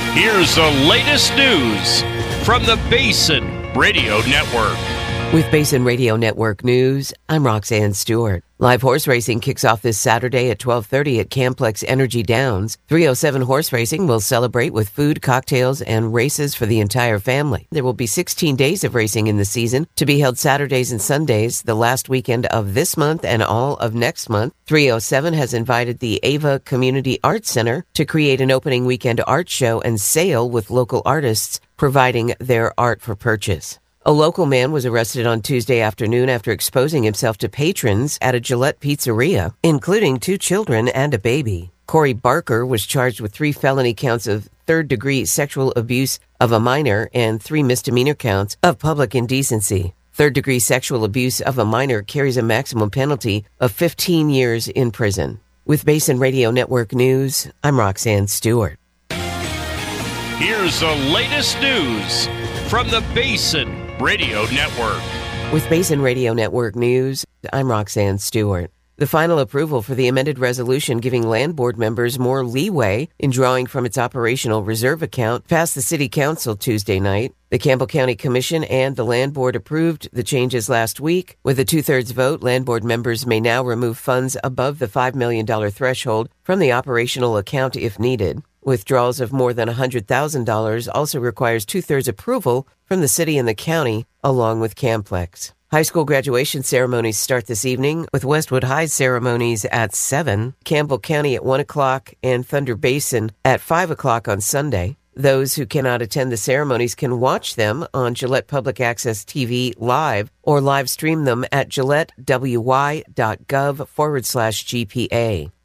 Here's the latest news from the Basin Radio Network. With Basin Radio Network News, I'm Roxanne Stewart. Live horse racing kicks off this Saturday at 12:30 at Camplex Energy Downs. 307 Horse Racing will celebrate with food, cocktails, and races for the entire family. There will be 16 days of racing in the season to be held Saturdays and Sundays, the last weekend of this month and all of next month. 307 has invited the Ava Community Arts Center to create an opening weekend art show and sale with local artists providing their art for purchase. A local man was arrested on Tuesday afternoon after exposing himself to patrons at a Gillette pizzeria, including 2 children and a baby. Corey Barker was charged with 3 felony counts of third-degree sexual abuse of a minor and 3 misdemeanor counts of public indecency. Third-degree sexual abuse of a minor carries a maximum penalty of 15 years in prison. With Basin Radio Network News, I'm Roxanne Stewart. Here's the latest news from the Basin Radio Network. With Basin Radio Network News, I'm Roxanne Stewart. The final approval for the amended resolution giving land board members more leeway in drawing from its operational reserve account passed the City Council Tuesday night. The Campbell County Commission and the Land Board approved the changes last week. With a 2/3 vote, Land Board members may now remove funds above the $5 million threshold from the operational account if needed. Withdrawals of more than $100,000 also requires 2/3 approval from the city and the county, along with Camplex. High school graduation ceremonies start this evening, with Westwood High's ceremonies at 7, Campbell County at 1 o'clock, and Thunder Basin at 5 o'clock on Sunday. Those who cannot attend the ceremonies can watch them on Gillette Public Access TV live or live stream them at gillettewy.gov/GPA.